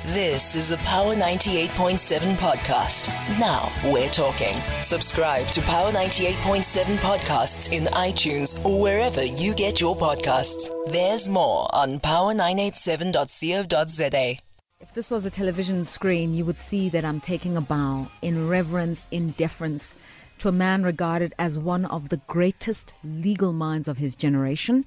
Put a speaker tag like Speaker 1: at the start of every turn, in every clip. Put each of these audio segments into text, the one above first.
Speaker 1: This is a Power 98.7 podcast. Now we're talking. Subscribe to Power 98.7 podcasts in iTunes or wherever you get your podcasts. There's more on power987.co.za.
Speaker 2: If this was a television screen, you would see that I'm taking a bow in reverence, in deference to a man regarded as one of the greatest legal minds of his generation.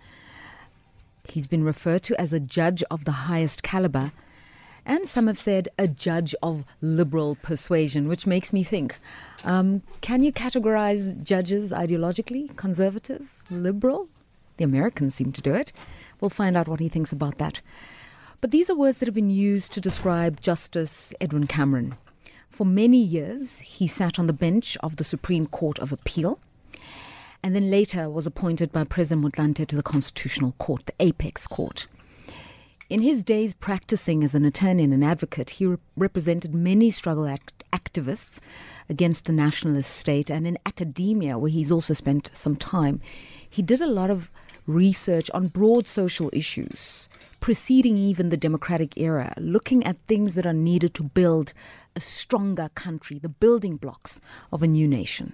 Speaker 2: He's been referred to as a judge of the highest caliber, and some have said a judge of liberal persuasion, which makes me think, can you categorize judges ideologically? Conservative? Liberal? The Americans seem to do it. We'll find out what he thinks about that. But these are words that have been used to describe Justice Edwin Cameron. For many years, he sat on the bench of the Supreme Court of Appeal, and then later was appointed by President Motlanthe to the Constitutional Court, the Apex Court. In his days practicing as an attorney and an advocate, he represented many struggle activists against the nationalist state, and in academia, where he's also spent some time, he did a lot of research on broad social issues, preceding even the democratic era, looking at things that are needed to build a stronger country, the building blocks of a new nation.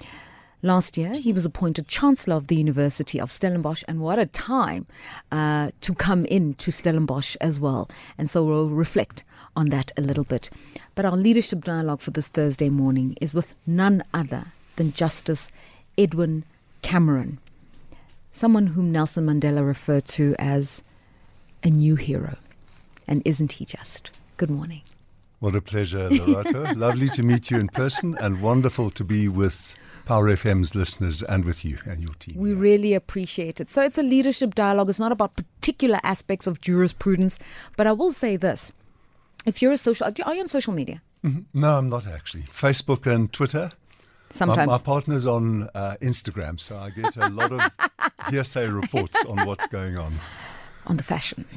Speaker 2: Last year, he was appointed Chancellor of the University of Stellenbosch, and what a time to come into Stellenbosch as well. And so we'll reflect on that a little bit. But our leadership dialogue for this Thursday morning is with none other than Justice Edwin Cameron, someone whom Nelson Mandela referred to as a new hero. And isn't he just? Good morning.
Speaker 3: What a pleasure, Lerato. Lovely to meet you in person and wonderful to be with Power FM's listeners and with you and your team.
Speaker 2: We really appreciate it. So it's a leadership dialogue. It's not about particular aspects of jurisprudence. But I will say this. If you're are you on social media?
Speaker 3: Mm-hmm. No, I'm not actually. Facebook and Twitter.
Speaker 2: Sometimes.
Speaker 3: My partner's on Instagram, so I get a lot of hearsay reports on what's going on.
Speaker 2: On the fashion.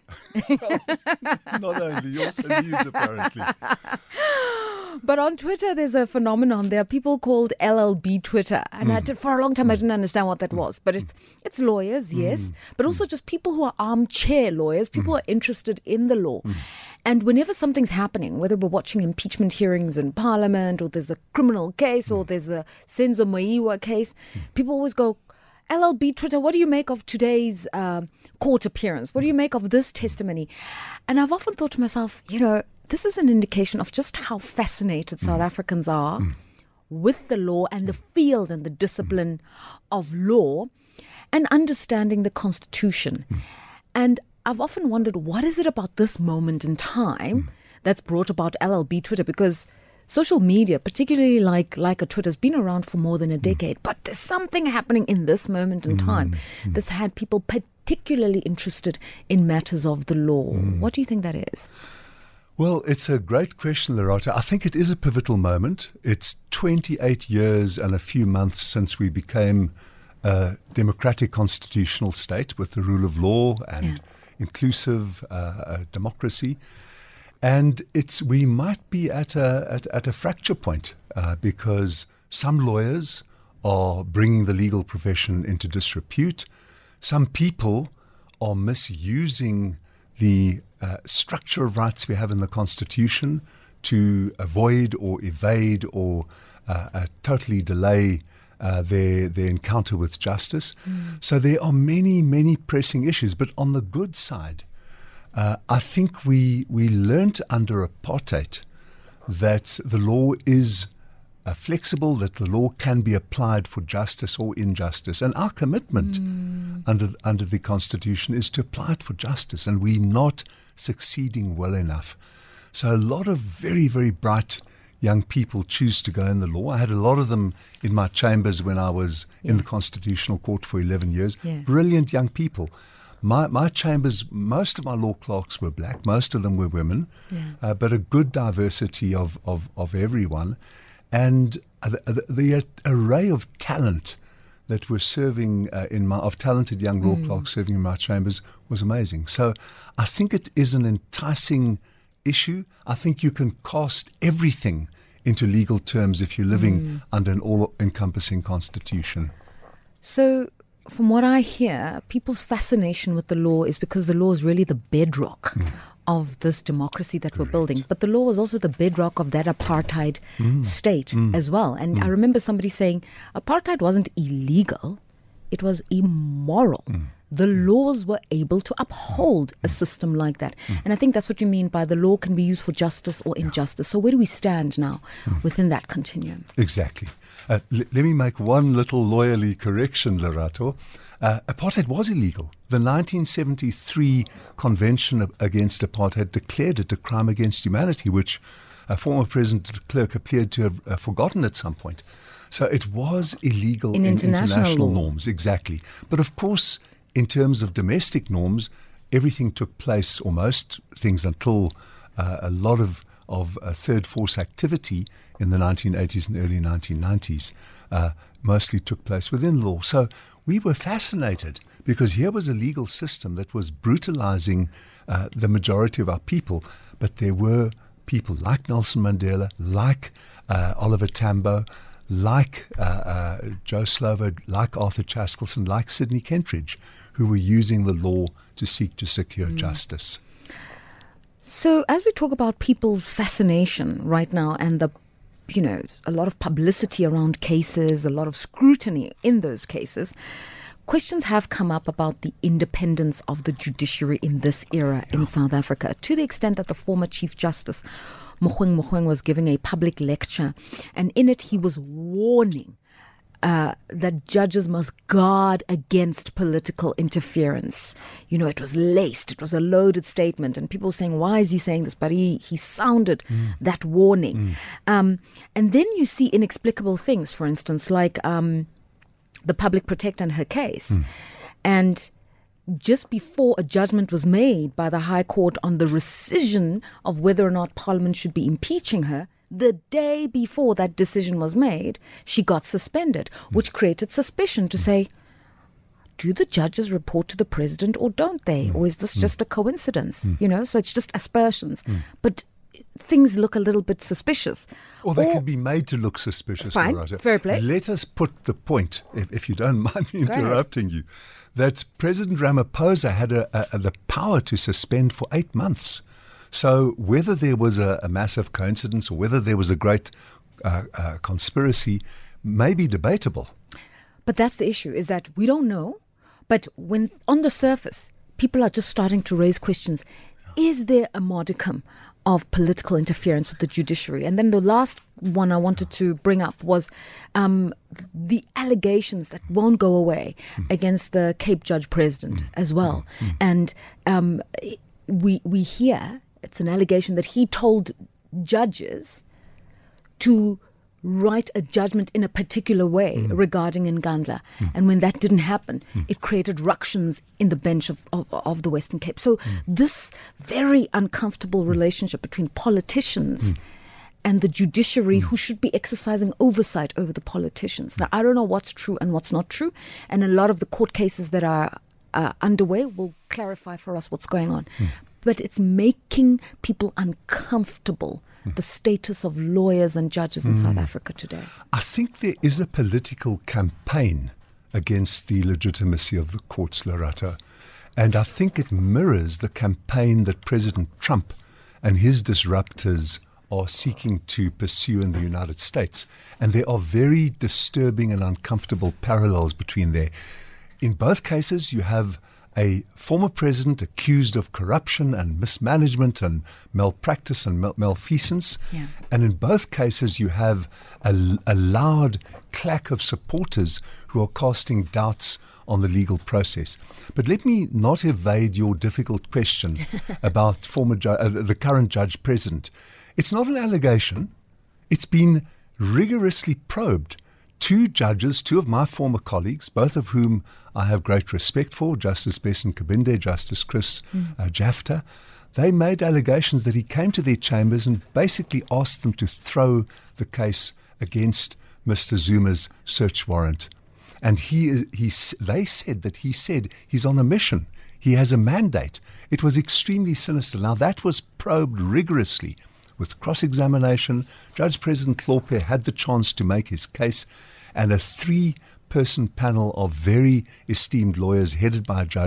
Speaker 3: Not only, you also news apparently.
Speaker 2: But on Twitter, there's a phenomenon. There are people called LLB Twitter. And for a long time, I didn't understand what that was. But it's lawyers, yes. But also just people who are armchair lawyers, people who are interested in the law. And whenever something's happening, whether we're watching impeachment hearings in Parliament, or there's a criminal case, or there's a Senzo Maiwa case, people always go, LLB Twitter, what do you make of today's court appearance? What do you make of this testimony? And I've often thought to myself, this is an indication of just how fascinated South Africans are with the law and the field and the discipline of law and understanding the Constitution. And I've often wondered, what is it about this moment in time that's brought about LLB Twitter? Because social media, particularly like a Twitter, has been around for more than a decade. But there's something happening in this moment in time that's had people particularly interested in matters of the law. What do you think that is?
Speaker 3: Well, it's a great question, Lerato. I think it is a pivotal moment. It's 28 years and a few months since we became a democratic constitutional state with the rule of law and inclusive democracy. And we might be at a fracture point because some lawyers are bringing the legal profession into disrepute. Some people are misusing the structure of rights we have in the Constitution to avoid or evade or totally delay their encounter with justice. So there are many, many pressing issues. But on the good side, I think we learnt under apartheid that the law is flexible, that the law can be applied for justice or injustice. And our commitment under the Constitution is to apply it for justice, and we're not succeeding well enough. So a lot of very, very bright young people choose to go in the law. I had a lot of them in my chambers when I was in the Constitutional Court for 11 years. Brilliant young people. My chambers, most of my law clerks were black, most of them were women, but a good diversity of everyone. And the array of talent that were serving of talented young law clerks serving in my chambers was amazing. So I think it is an enticing issue. I think you can cast everything into legal terms if you're living under an all-encompassing constitution.
Speaker 2: So from what I hear, people's fascination with the law is because the law is really the bedrock of this democracy that we're building. But the law was also the bedrock of that apartheid state as well. And I remember somebody saying apartheid wasn't illegal, it was immoral. The laws were able to uphold a system like that. And I think that's what you mean by the law can be used for justice or injustice. So where do we stand now within that continuum?
Speaker 3: Exactly. Let me make one little lawyerly correction, Lerato. Apartheid was illegal. The 1973 Convention Against Apartheid declared it a crime against humanity, which former President de Klerk appeared to have forgotten at some point. So it was illegal in international norms, exactly. But of course, in terms of domestic norms, everything took place, or most things, until a lot of third force activity in the 1980s and early 1990s mostly took place within law. So we were fascinated because here was a legal system that was brutalizing the majority of our people, but there were people like Nelson Mandela, like Oliver Tambo, like Joe Slovo, like Arthur Chaskelson, like Sidney Kentridge, who were using the law to seek to secure justice.
Speaker 2: So as we talk about people's fascination right now and a lot of publicity around cases, a lot of scrutiny in those cases, questions have come up about the independence of the judiciary in this era in South Africa, to the extent that the former Chief Justice Mogoeng was giving a public lecture, and in it he was warning that judges must guard against political interference. It was laced, it was a loaded statement, and people were saying, why is he saying this? But he sounded that warning. And then you see inexplicable things, for instance, like the public protector and her case. And just before a judgment was made by the High Court on the rescission of whether or not Parliament should be impeaching her, the day before that decision was made, she got suspended, which created suspicion to say, do the judges report to the president or don't they? Or is this just a coincidence? So it's just aspersions. But things look a little bit suspicious.
Speaker 3: Or they can be made to look suspicious.
Speaker 2: Fine,
Speaker 3: Lerato.
Speaker 2: fair play.
Speaker 3: Let us put the point, if you don't mind me interrupting you, that President Ramaphosa had the power to suspend for 8 months. So whether there was a massive coincidence or whether there was a great conspiracy may be debatable.
Speaker 2: But that's the issue, is that we don't know. But when on the surface, people are just starting to raise questions. Is there a modicum of political interference with the judiciary? And then the last one I wanted to bring up was the allegations that won't go away against the Cape Judge President as well. And we hear it's an allegation that he told judges to write a judgment in a particular way regarding Nkandla. And when that didn't happen, it created ructions in the bench of the Western Cape. So this very uncomfortable relationship between politicians and the judiciary, who should be exercising oversight over the politicians. Now, I don't know what's true and what's not true. And a lot of the court cases that are underway will clarify for us what's going on. But it's making people uncomfortable, the status of lawyers and judges in South Africa today.
Speaker 3: I think there is a political campaign against the legitimacy of the courts, Lerato. And I think it mirrors the campaign that President Trump and his disruptors are seeking to pursue in the United States. And there are very disturbing and uncomfortable parallels between there. In both cases, you have a former president accused of corruption and mismanagement and malpractice and malfeasance. Yeah. And in both cases, you have a loud clack of supporters who are casting doubts on the legal process. But let me not evade your difficult question about the current judge president. It's not an allegation. It's been rigorously probed. 2 judges, 2 of my former colleagues, both of whom I have great respect for, Justice Bessen Kabinde, Justice Chris Jafta, they made allegations that he came to their chambers and basically asked them to throw the case against Mr. Zuma's search warrant. And they said that he said he's on a mission. He has a mandate. It was extremely sinister. Now, that was probed rigorously with cross-examination. Judge President Hlophe had the chance to make his case, and a 3-person panel of very esteemed lawyers headed by a judge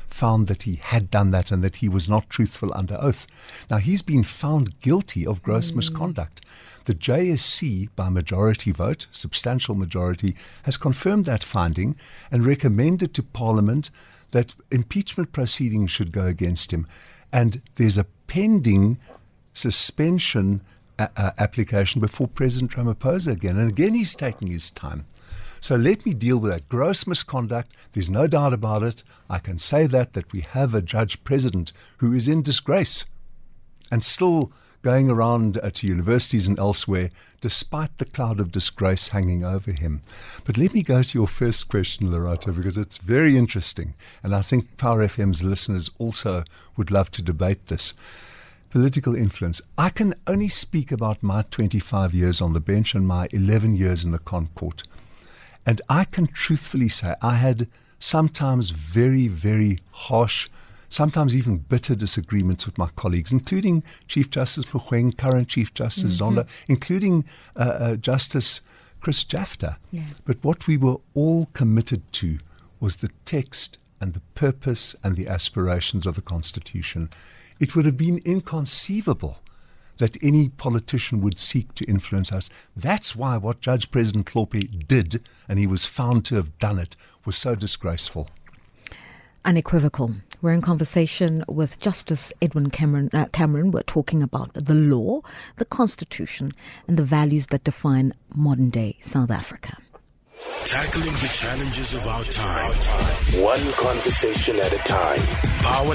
Speaker 3: found that he had done that and that he was not truthful under oath. Now, he's been found guilty of gross misconduct. The JSC, by majority vote, substantial majority, has confirmed that finding and recommended to Parliament that impeachment proceedings should go against him. And there's a pending suspension application before President Ramaphosa again. And again, he's taking his time. So let me deal with that. Gross misconduct, there's no doubt about it. I can say that we have a judge president who is in disgrace and still going around to universities and elsewhere, despite the cloud of disgrace hanging over him. But let me go to your first question, Lerato, because it's very interesting. And I think Power FM's listeners also would love to debate this. Political influence. I can only speak about my 25 years on the bench and my 11 years in the Concourt. And I can truthfully say I had sometimes very, very harsh, sometimes even bitter disagreements with my colleagues, including Chief Justice Mogoeng, current Chief Justice Zondo, including Justice Chris Jafta.
Speaker 2: Yeah.
Speaker 3: But what we were all committed to was the text and the purpose and the aspirations of the Constitution. It would have been inconceivable that any politician would seek to influence us. That's why what Judge President Hlophe did, and he was found to have done it, was so disgraceful.
Speaker 2: Unequivocal. We're in conversation with Justice Edwin Cameron. We're talking about the law, the Constitution, and the values that define modern-day South Africa.
Speaker 4: Tackling the challenges of our time, one conversation at a time. Power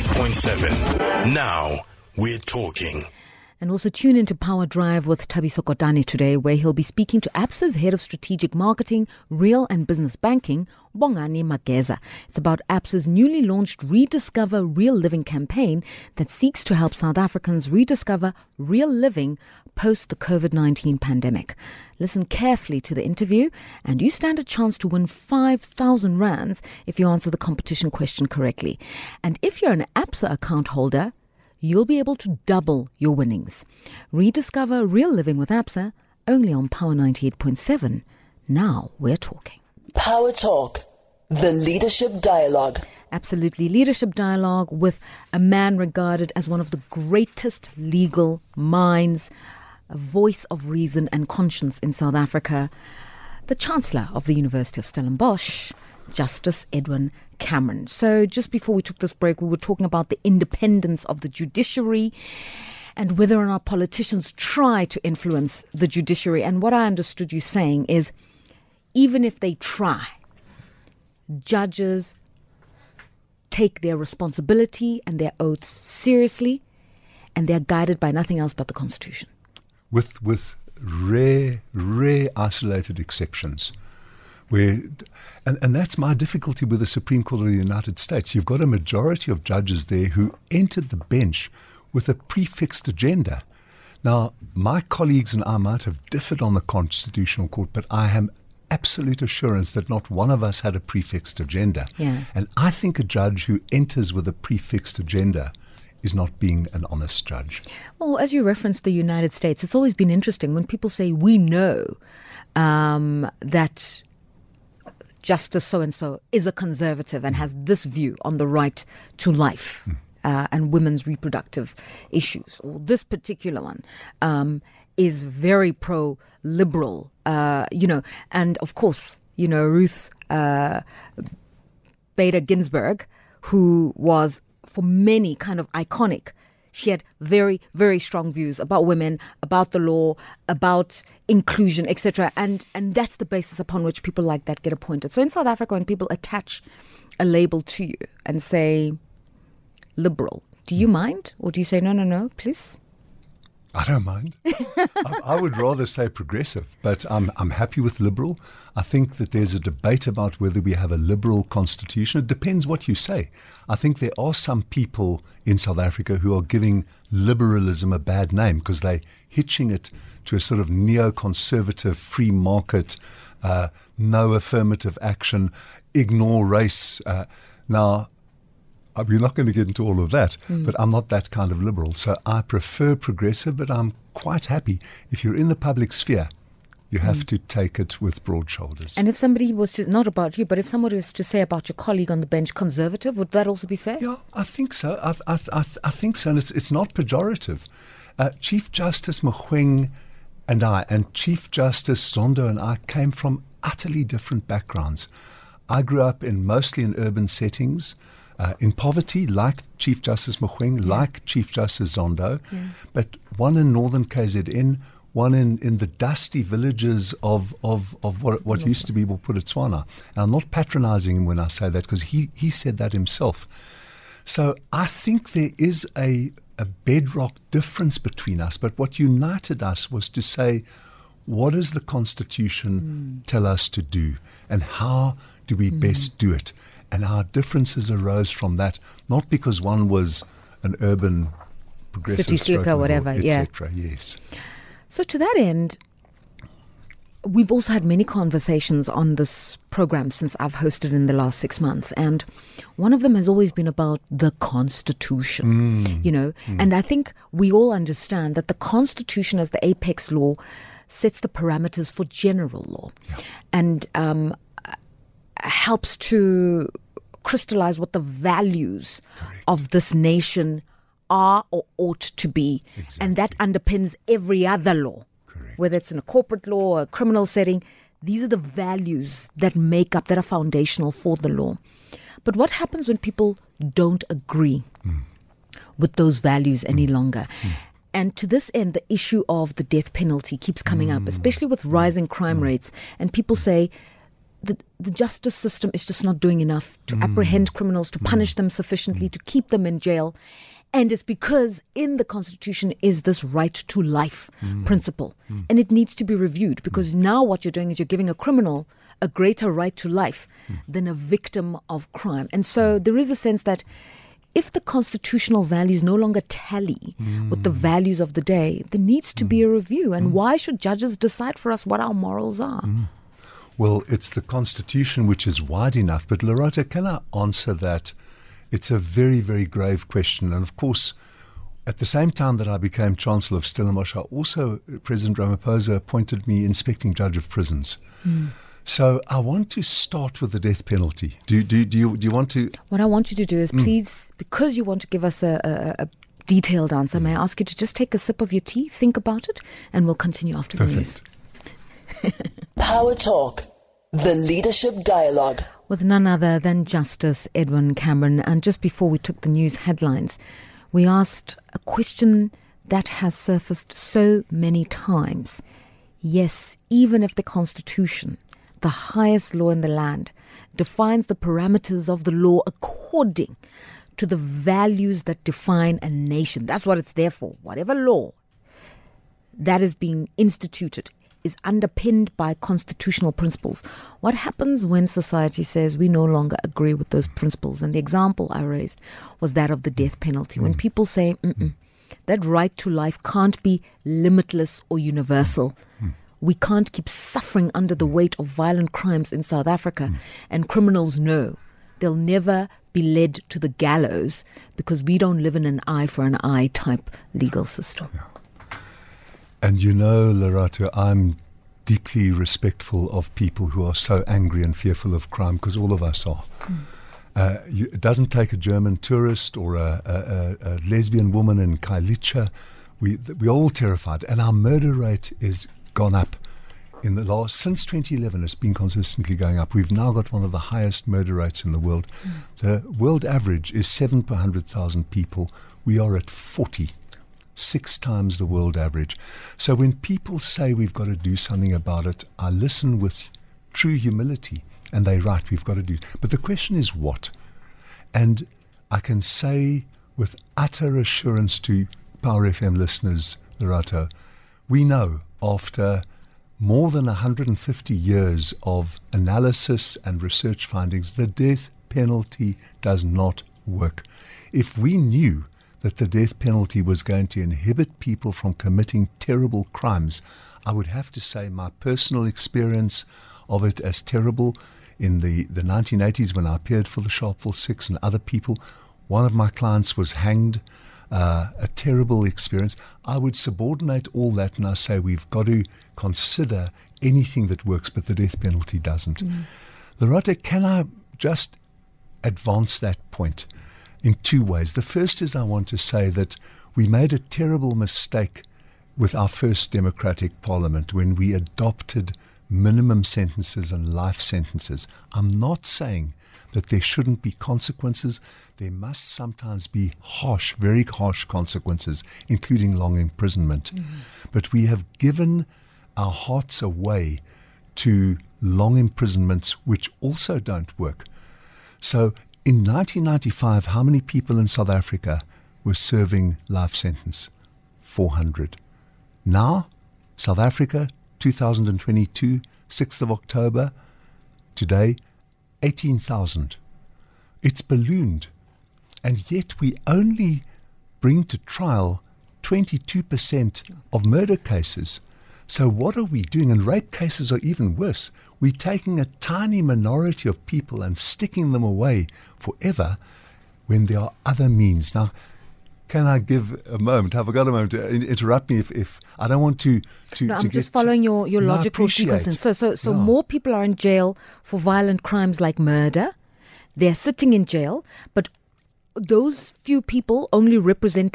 Speaker 4: 98.7. Now we're talking.
Speaker 2: And also tune into Power Drive with Thabiso Kotane today, where he'll be speaking to ABSA's Head of Strategic Marketing, Real and Business Banking, Bongani Mageza. It's about ABSA's newly launched Rediscover Real Living campaign that seeks to help South Africans rediscover real living post the COVID-19 pandemic. Listen carefully to the interview, and you stand a chance to win 5,000 rands if you answer the competition question correctly. And if you're an ABSA account holder, you'll be able to double your winnings. Rediscover Real Living with ABSA, only on Power 98.7. Now we're talking.
Speaker 1: Power Talk, the Leadership Dialogue.
Speaker 2: Absolutely. Leadership Dialogue with a man regarded as one of the greatest legal minds, a voice of reason and conscience in South Africa, the Chancellor of the University of Stellenbosch, Justice Edwin Cameron. So just before we took this break, we were talking about the independence of the judiciary and whether or not politicians try to influence the judiciary. And what I understood you saying is, even if they try, judges take their responsibility and their oaths seriously, and they're guided by nothing else but the Constitution.
Speaker 3: With rare isolated exceptions. And that's my difficulty with the Supreme Court of the United States. You've got a majority of judges there who entered the bench with a prefixed agenda. Now, my colleagues and I might have differed on the Constitutional Court, but I have absolute assurance that not one of us had a prefixed agenda.
Speaker 2: Yeah.
Speaker 3: And I think a judge who enters with a prefixed agenda is not being an honest judge.
Speaker 2: Well, as you referenced the United States, it's always been interesting when people say, we know that Justice so-and-so is a conservative and has this view on the right to life and women's reproductive issues, or this particular one is very pro-liberal, and of course, Ruth Bader Ginsburg, who was for many kind of iconic. She had very, very strong views about women, about the law, about inclusion, etc. And that's the basis upon which people like that get appointed. So in South Africa, when people attach a label to you and say liberal, do you mind? Or do you say, no, please?
Speaker 3: I don't mind. I would rather say progressive, but I'm happy with liberal. I think that there's a debate about whether we have a liberal constitution. It depends what you say. I think there are some people in South Africa who are giving liberalism a bad name because they're hitching it to a sort of neoconservative free market, no affirmative action, ignore race. Now, we're not going to get into all of that, but I'm not that kind of liberal. So I prefer progressive, but I'm quite happy. If you're in the public sphere, You have to take it with broad shoulders.
Speaker 2: And if somebody was to, not about you, but if someone was to say about your colleague on the bench, conservative, would that also be fair?
Speaker 3: Yeah, I think so. I think so, and it's not pejorative. Chief Justice Mogoeng and I, and Chief Justice Zondo and I, came from utterly different backgrounds. I grew up mostly in urban settings, in poverty, like Chief Justice Mogoeng, like Chief Justice Zondo, but one in northern KZN, one in the dusty villages of what used to be Bophuthatswana. And I'm not patronizing him when I say that, because he said that himself. So I think there is a bedrock difference between us, but what united us was to say, what does the Constitution tell us to do, and how do we best do it? And our differences arose from that, not because one was an urban progressive
Speaker 2: city slicker, whatever,
Speaker 3: etc. Yes.
Speaker 2: So to that end, we've also had many conversations on this program since I've hosted in the last 6 months. And one of them has always been about the Constitution, And I think we all understand that the Constitution as the apex law sets the parameters for general law and helps to crystallize what the values of this nation are or ought to be.
Speaker 3: Exactly.
Speaker 2: And that underpins every other law. Whether it's in a corporate law or a criminal setting, these are the values that are foundational for the law. But what happens when people don't agree with those values any longer? And to this end, the issue of the death penalty keeps coming up, especially with rising crime rates. And people say that the justice system is just not doing enough to apprehend criminals, to punish them sufficiently, to keep them in jail. And it's because in the Constitution is this right to life principle. And it needs to be reviewed, because now what you're doing is you're giving a criminal a greater right to life than a victim of crime. And so there is a sense that if the constitutional values no longer tally with the values of the day, there needs to be a review. And why should judges decide for us what our morals are?
Speaker 3: Well, it's the Constitution which is wide enough. But Lerato, can I answer that? It's a very, very grave question. And of course, at the same time that I became Chancellor of Stellenbosch, President Ramaphosa appointed me Inspecting Judge of Prisons. So I want to start with the death penalty. Do you want to? What
Speaker 2: I want you to do is please, because you want to give us a detailed answer, may I ask you to just take a sip of your tea, think about it, and we'll continue after the news.
Speaker 1: Power Talk, the leadership dialogue.
Speaker 2: With none other than Justice Edwin Cameron. And just before we took the news headlines, we asked a question that has surfaced so many times. Yes, even if the Constitution, the highest law in the land, defines the parameters of the law according to the values that define a nation, that's what it's there for. Whatever law that is being instituted is underpinned by constitutional principles. What happens when society says we no longer agree with those principles? And the example I raised was that of the death penalty. When people say, that right to life can't be limitless or universal. We can't keep suffering under the weight of violent crimes in South Africa. And criminals know they'll never be led to the gallows because we don't live in an eye for an eye type legal system.
Speaker 3: And Lerato, I'm deeply respectful of people who are so angry and fearful of crime, because all of us are. It doesn't take a German tourist or a lesbian woman in Kailicha. We're all terrified. And our murder rate is gone up. Since 2011, it's been consistently going up. We've now got one of the highest murder rates in the world. The world average is 7 per 100,000 people. We are at 40. 6 times the world average. So when people say we've got to do something about it, I listen with true humility, and they're right, we've got to do it. But the question is what? And I can say with utter assurance to Power FM listeners, Lerato, we know after more than 150 years of analysis and research findings, the death penalty does not work. If we knew that the death penalty was going to inhibit people from committing terrible crimes, I would have to say my personal experience of it as terrible in the 1980s when I appeared for the Sharpeville Six and other people. One of my clients was hanged a terrible experience. I would subordinate all that and I say we've got to consider anything that works, but the death penalty doesn't. Lerato, can I just advance that point in two ways? The first is I want to say that we made a terrible mistake with our first democratic parliament when we adopted minimum sentences and life sentences. I'm not saying that there shouldn't be consequences. There must sometimes be harsh, very harsh consequences, including long imprisonment. But we have given our hearts away to long imprisonments which also don't work. So in 1995, how many people in South Africa were serving life sentence? 400. Now, South Africa, 2022, 6th of October, today, 18,000. It's ballooned. And yet we only bring to trial 22% of murder cases. So what are we doing? And rape cases are even worse. We're taking a tiny minority of people and sticking them away forever when there are other means. Now, can I give a moment? Have I got a moment to interrupt me if I don't want to
Speaker 2: No, I'm just following your logical sequencing. So more people are in jail for violent crimes like murder. They're sitting in jail, but those few people only represent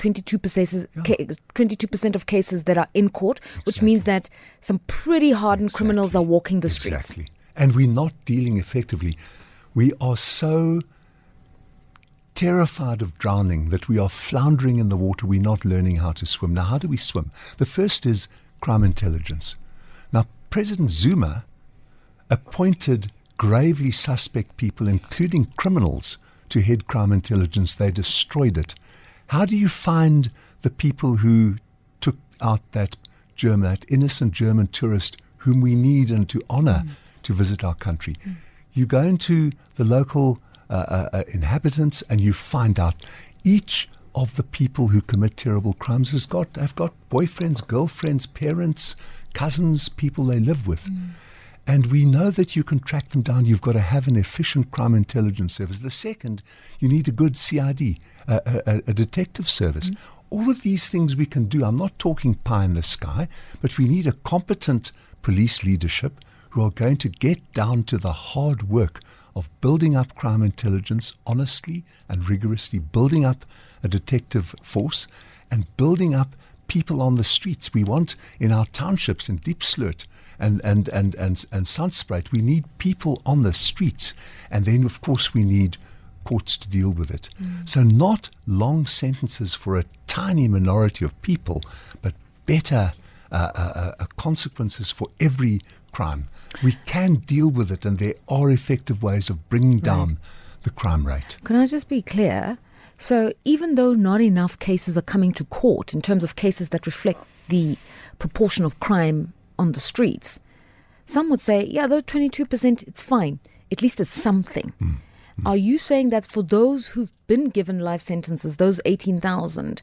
Speaker 2: 22% of cases that are in court, which means that some pretty hardened criminals are walking the streets.
Speaker 3: Exactly. And we're not dealing effectively. We are so terrified of drowning that we are floundering in the water. We're not learning how to swim. Now, how do we swim? The first is crime intelligence. Now, President Zuma appointed gravely suspect people, including criminals, to head crime intelligence. They destroyed it. How do you find the people who took out that innocent German tourist whom we need and to honor to visit our country? You go into the local inhabitants and you find out each of the people who commit terrible crimes have got boyfriends, girlfriends, parents, cousins, people they live with. And we know that you can track them down. You've got to have an efficient crime intelligence service. The second, you need a good CID, a detective service. All of these things we can do. I'm not talking pie in the sky, but we need a competent police leadership who are going to get down to the hard work of building up crime intelligence honestly and rigorously, building up a detective force and building up people on the streets. We want in our townships in Diepsloot and Sandspruit, we need people on the streets. And then, of course, we need courts to deal with it. So not long sentences for a tiny minority of people, but better consequences for every crime. We can deal with it, and there are effective ways of bringing down the crime rate.
Speaker 2: Can I just be clear? So even though not enough cases are coming to court in terms of cases that reflect the proportion of crime on the streets, some would say, yeah, though 22%, it's fine. At least it's something. Are you saying that for those who've been given life sentences, those 18,000,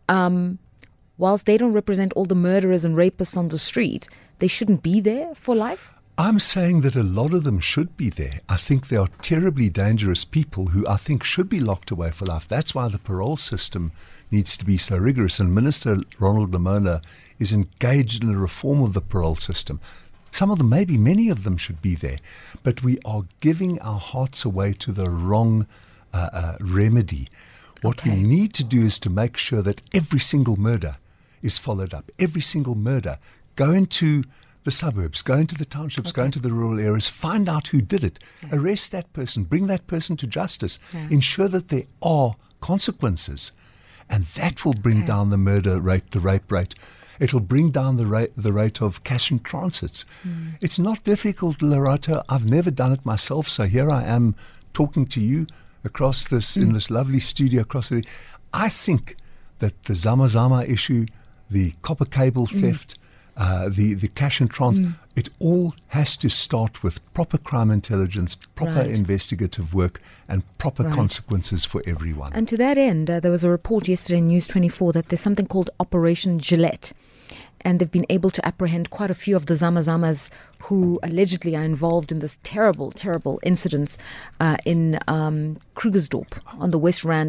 Speaker 2: whilst they don't represent all the murderers and rapists on the street, they shouldn't be there for life?
Speaker 3: I'm saying that a lot of them should be there. I think they are terribly dangerous people who I think should be locked away for life. That's why the parole system needs to be so rigorous. And Minister Ronald Lamola is engaged in a reform of the parole system. Some of them, maybe many of them, should be there. But we are giving our hearts away to the wrong remedy. What we need to do is to make sure that every single murder is followed up. Every single murder. Go into the suburbs, go into the townships, go into the rural areas, find out who did it, arrest that person, bring that person to justice, ensure that there are consequences. And that will bring down the murder rate, the rape rate. It will bring down the rate of cash and transits. It's not difficult, Lerato. I've never done it myself, so here I am talking to you across this, in this lovely studio across the... I think that the Zama Zama issue, the copper cable theft, the cash and trans, it all has to start with proper crime intelligence, proper investigative work, and proper consequences for everyone.
Speaker 2: And to that end, there was a report yesterday in News 24 that there's something called Operation Gillette. And they've been able to apprehend quite a few of the Zama Zamas who allegedly are involved in this terrible, terrible incidents in Krugersdorp on the West Rand.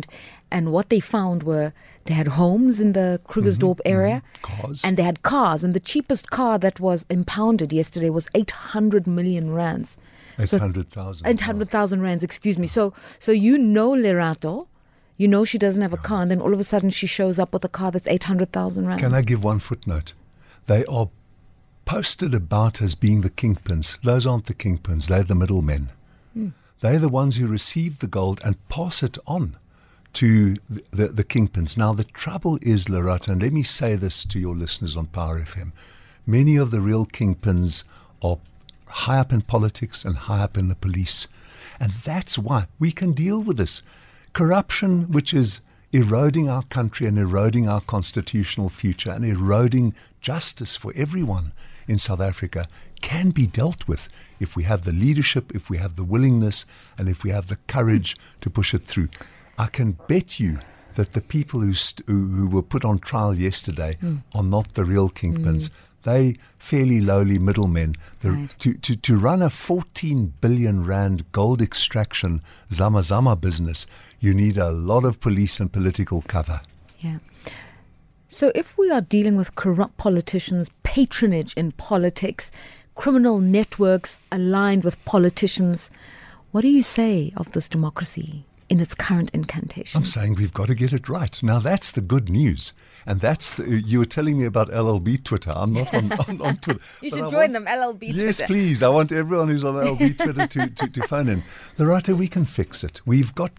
Speaker 2: And what they found were they had homes in the Krugersdorp area.
Speaker 3: Cars.
Speaker 2: And they had cars. And the cheapest car that was impounded yesterday was 800 million rands.
Speaker 3: 800,000.
Speaker 2: 800,000 rands, excuse me. So Lerato, she doesn't have a car, and then all of a sudden she shows up with a car that's 800,000 rands.
Speaker 3: Can I give one footnote? They are posted about as being the kingpins. Those aren't the kingpins. They're the middlemen. They're the ones who receive the gold and pass it on to the kingpins. Now, the trouble is, Lerato, and let me say this to your listeners on Power FM, many of the real kingpins are high up in politics and high up in the police. And that's why we can deal with this. Corruption, which is eroding our country and eroding our constitutional future and eroding justice for everyone in South Africa, can be dealt with if we have the leadership, if we have the willingness, and if we have the courage to push it through. I can bet you that the people who were put on trial yesterday are not the real kingpins. They fairly lowly middlemen.
Speaker 2: Right.
Speaker 3: To run a 14 billion rand gold extraction Zama business, you need a lot of police and political cover.
Speaker 2: Yeah. So if we are dealing with corrupt politicians, patronage in politics, criminal networks aligned with politicians, what do you say of this democracy in its current incantation?
Speaker 3: I'm saying we've got to get it right. Now, that's the good news. And that's, you were telling me about LLB Twitter. I'm not on Twitter.
Speaker 2: You should join them, LLB Twitter.
Speaker 3: Yes, please. I want everyone who's on LLB Twitter to phone in. Lerato, we can fix it. We've got,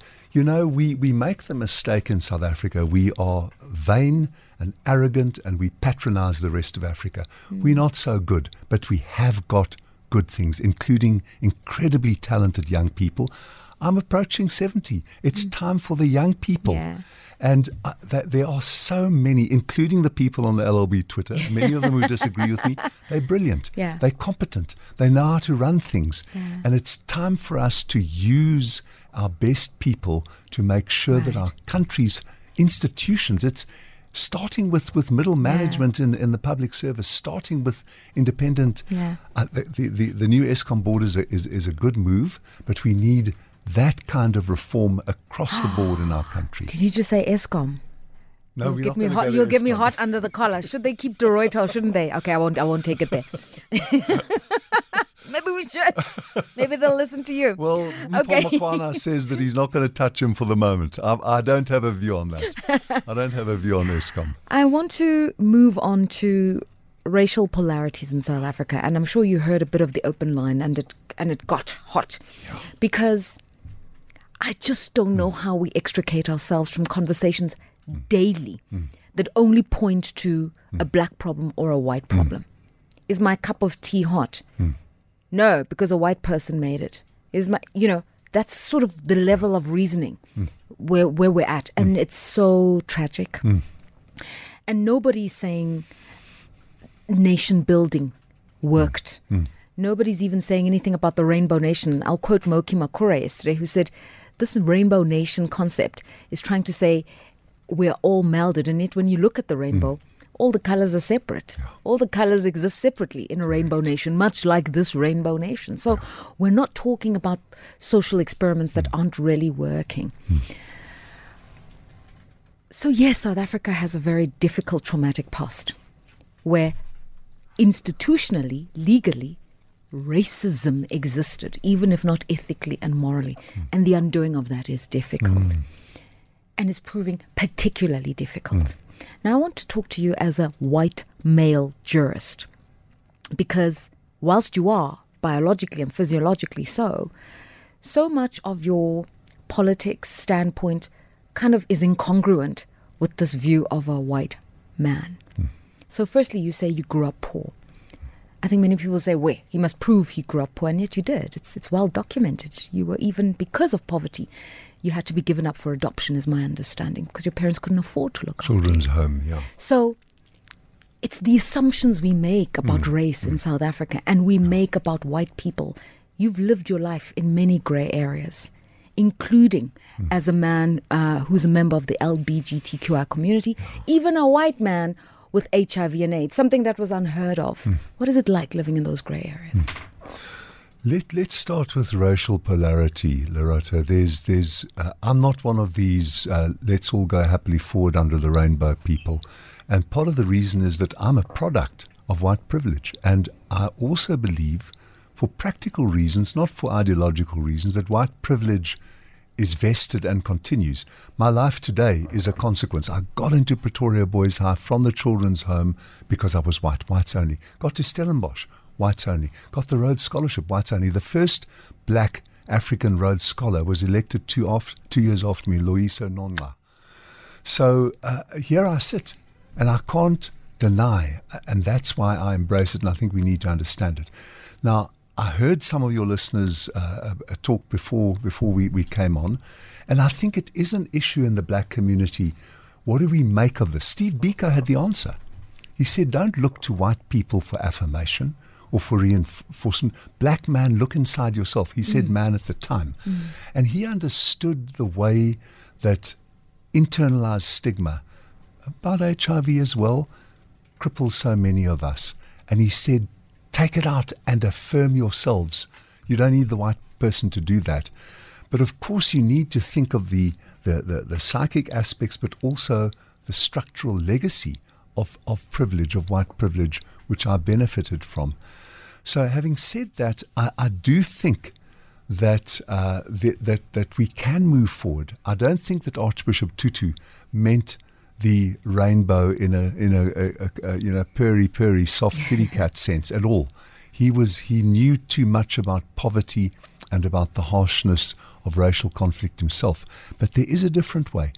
Speaker 3: we make the mistake in South Africa. We are vain and arrogant and we patronize the rest of Africa. We're not so good, but we have got good things, including incredibly talented young people. I'm approaching 70. It's time for the young people.
Speaker 2: Yeah.
Speaker 3: And there are so many, including the people on the LLB Twitter, many of them who disagree with me. They're brilliant.
Speaker 2: Yeah.
Speaker 3: They're competent. They know how to run things.
Speaker 2: Yeah.
Speaker 3: And it's time for us to use our best people to make sure that our country's institutions, it's starting with middle management in the public service, starting with independent.
Speaker 2: Yeah.
Speaker 3: The new Eskom board is a good move, but we need that kind of reform across the board in our country.
Speaker 2: Did you just say Eskom?
Speaker 3: No,
Speaker 2: You'll get me hot under the collar. Should they keep De Ruyter or shouldn't they? Okay, I won't take it there. Maybe we should. Maybe they'll listen to you.
Speaker 3: Well,
Speaker 2: Okay.
Speaker 3: Paul Makwana says that he's not going to touch him for the moment. I don't have a view on that. I don't have a view on Eskom.
Speaker 2: I want to move on to racial polarities in South Africa, and I'm sure you heard a bit of the open line, and it got hot because I just don't know how we extricate ourselves from conversations daily that only point to a black problem or a white problem. Is my cup of tea hot? No, because a white person made it. That's sort of the level of reasoning where we're at, and it's so tragic. And nobody's saying nation building worked. Nobody's even saying anything about the Rainbow Nation. I'll quote Moki Makura yesterday, who said, this Rainbow Nation concept is trying to say we're all melded, and yet when you look at the rainbow, all the colors are separate. All the colors exist separately in a rainbow nation, much like this Rainbow Nation. So we're not talking about social experiments that aren't really working. So yes, South Africa has a very difficult, traumatic past where institutionally, legally, racism existed, even if not ethically and morally. And the undoing of that is difficult. And it's proving particularly difficult. Now, I want to talk to you as a white male jurist, because whilst you are biologically and physiologically so much of your politics standpoint kind of is incongruent with this view of a white man. So firstly, you say you grew up poor. I think many people say, wait, he must prove he grew up poor, and yet you did. It's well documented. You were, even because of poverty, you had to be given up for adoption, is my understanding, because your parents couldn't afford to look after you.
Speaker 3: Children's home, yeah.
Speaker 2: So it's the assumptions we make about race in South Africa and we make about white people. You've lived your life in many grey areas, including as a man who's a member of the LGBTQI community, even a white man with HIV and AIDS, something that was unheard of. What is it like living in those grey areas?
Speaker 3: Let's start with racial polarity, Lerato. I'm not one of these let's all go happily forward under the rainbow people. And part of the reason is that I'm a product of white privilege. And I also believe, for practical reasons, not for ideological reasons, that white privilege is vested and continues. My life today is a consequence. I got into Pretoria Boys High from the children's home because I was whites only. Got to Stellenbosch, whites only. Got the Rhodes Scholarship, whites only. The first black African Rhodes Scholar was elected 2 years after me, Loyiso Nonxa. So here I sit, and I can't deny, and that's why I embrace it, and I think we need to understand it. Now, I heard some of your listeners talk before we came on, and I think it is an issue in the black community. What do we make of this? Steve Biko had the answer. He said, don't look to white people for affirmation or for reinforcement. Black man, look inside yourself. He said man at the time. And he understood the way that internalized stigma about HIV as well cripples so many of us. And he said, take it out and affirm yourselves. You don't need the white person to do that. But of course you need to think of the psychic aspects, but also the structural legacy of privilege, of white privilege, which I benefited from. So having said that, I do think that that we can move forward. I don't think that Archbishop Tutu meant the rainbow in a purry soft kitty cat sense at all. He knew too much about poverty and about the harshness of racial conflict himself. But there is a different way.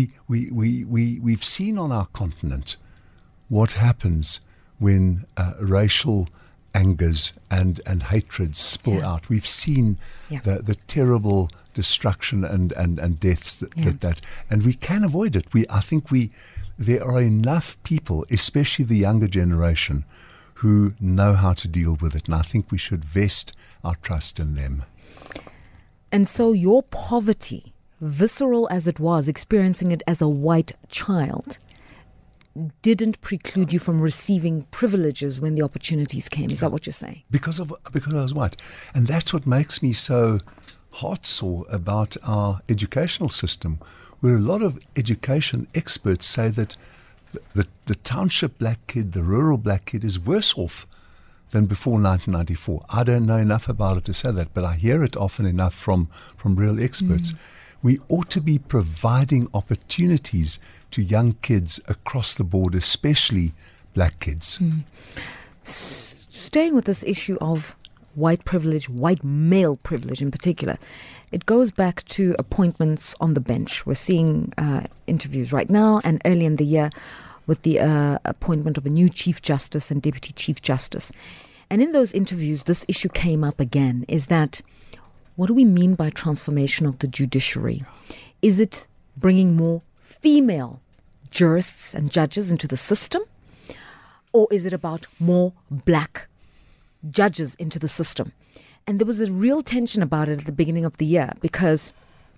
Speaker 3: We've seen on our continent what happens when racial angers and hatreds spill out. We've seen the terrible destruction and deaths that and we can avoid it. I think there are enough people, especially the younger generation, who know how to deal with it, and I think we should vest our trust in them.
Speaker 2: And so your poverty, visceral as it was, experiencing it as a white child, didn't preclude you from receiving privileges when the opportunities came. Is that what you're saying? Because
Speaker 3: I was white. And that's what makes me so heartsore about our educational system, where a lot of education experts say that the township black kid, the rural black kid, is worse off than before 1994. I don't know enough about it to say that, but I hear it often enough from real experts. We ought to be providing opportunities to young kids across the board, especially black kids.
Speaker 2: Staying with this issue of white privilege, white male privilege in particular, it goes back to appointments on the bench. We're seeing interviews right now and early in the year with the appointment of a new Chief Justice and Deputy Chief Justice. And in those interviews, this issue came up again, is that what do we mean by transformation of the judiciary? Is it bringing more female jurists and judges into the system? Or is it about more black judges into the system? And there was a real tension about it at the beginning of the year, because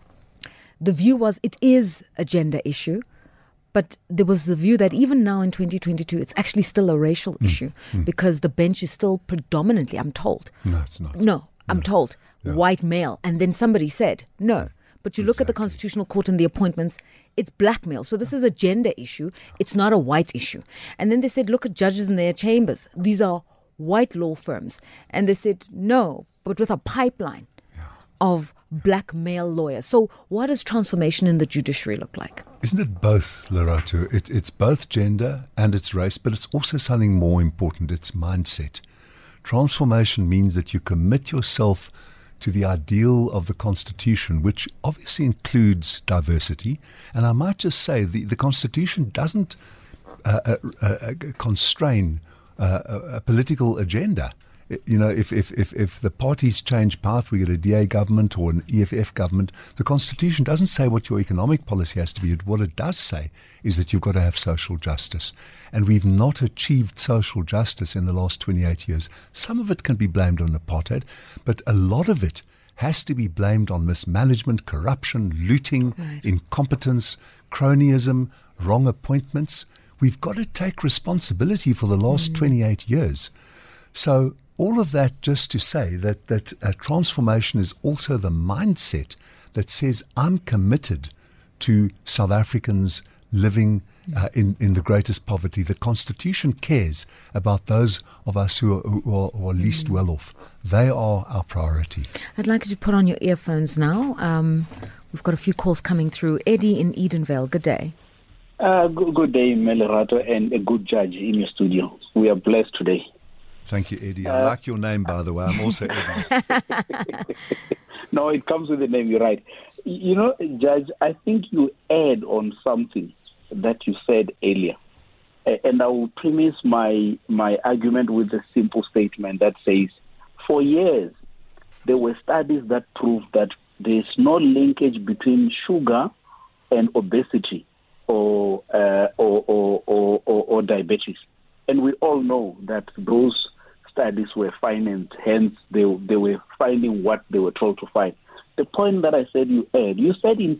Speaker 2: the view was it is a gender issue, but there was the view that even now in 2022, it's actually still a racial issue, because the bench is still predominantly, I'm told.
Speaker 3: No, it's not.
Speaker 2: No, I'm told, white male. And then somebody said, no. But you look at the Constitutional Court and the appointments, it's black male. So this is a gender issue. It's not a white issue. And then they said, look at judges in their chambers. These are white law firms. And they said, no, but with a pipeline of black male lawyers. So what does transformation in the judiciary look like?
Speaker 3: Isn't it both, Lerato? It's both gender and it's race, but it's also something more important. It's mindset. Transformation means that you commit yourself to the ideal of the Constitution, which obviously includes diversity. And I might just say the Constitution doesn't constrain a political agenda. You know, if the parties change path, we get a DA government or an EFF government, the Constitution doesn't say what your economic policy has to be. What it does say is that you've got to have social justice. And we've not achieved social justice in the last 28 years. Some of it can be blamed on apartheid, but a lot of it has to be blamed on mismanagement, corruption, looting, incompetence, cronyism, wrong appointments. We've got to take responsibility for the last 28 years. So all of that just to say that transformation is also the mindset that says I'm committed to South Africans living in the greatest poverty. The Constitution cares about those of us who are least well off. They are our priority.
Speaker 2: I'd like you to put on your earphones now. We've got a few calls coming through. Eddie in Edenvale, good day.
Speaker 5: Good day, Melerato, and a good judge in your studio. We are blessed today.
Speaker 3: Thank you, Eddie. I like your name, by the way. I'm also Eddie.
Speaker 5: No, it comes with the name. You're right. You know, Judge, I think you add on something that you said earlier. And I will premise my argument with a simple statement that says, for years, there were studies that proved that there's no linkage between sugar and obesity or diabetes. And we all know that those studies were financed, hence they were finding what they were told to find. The point that I said you said in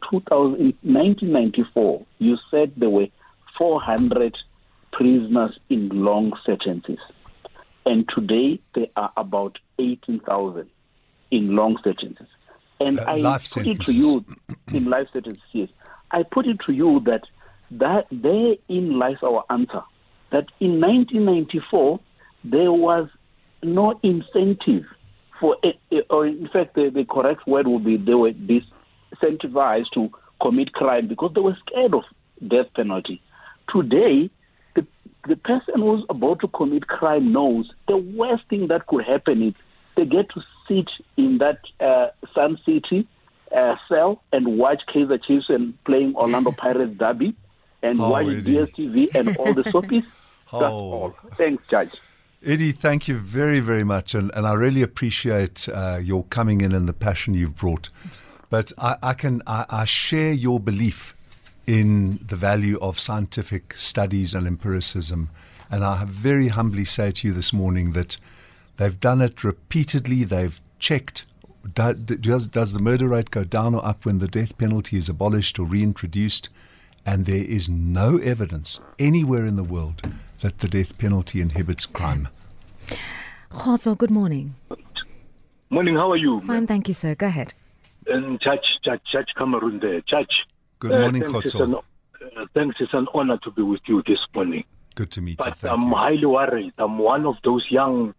Speaker 5: 1994, you said there were 400 prisoners in long sentences. And today there are about 18,000 in long sentences. And I put it to you, in life sentences, yes. I put it to you that therein lies our answer. That in 1994, there was no incentive for it, or in fact, the correct word would be they were disincentivized to commit crime because they were scared of death penalty. Today, the person who's about to commit crime knows the worst thing that could happen is they get to sit in that Sun City cell and watch Kaizer Chiefs and playing Orlando Pirates derby and watch DSTV and all the soapies. That's all. Thanks, Judge.
Speaker 3: Eddie, thank you very, very much. And I really appreciate your coming in and the passion you've brought. But I share your belief in the value of scientific studies and empiricism. And I very humbly say to you this morning that they've done it repeatedly. They've checked. Does the murder rate go down or up when the death penalty is abolished or reintroduced? And there is no evidence anywhere in the world that the death penalty inhibits crime.
Speaker 2: Khotso, good morning.
Speaker 6: Morning, how are you?
Speaker 2: Fine, thank you, sir. Go ahead.
Speaker 6: Judge Cameroon there. Judge.
Speaker 3: Good morning, Khotso.
Speaker 6: Thanks, it's an honor to be with you this morning.
Speaker 3: Good to meet you.
Speaker 6: But I'm highly worried. I'm one of those young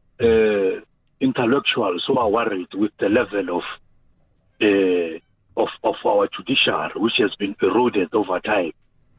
Speaker 6: intellectuals who are worried with the level of our judiciary, which has been eroded over time.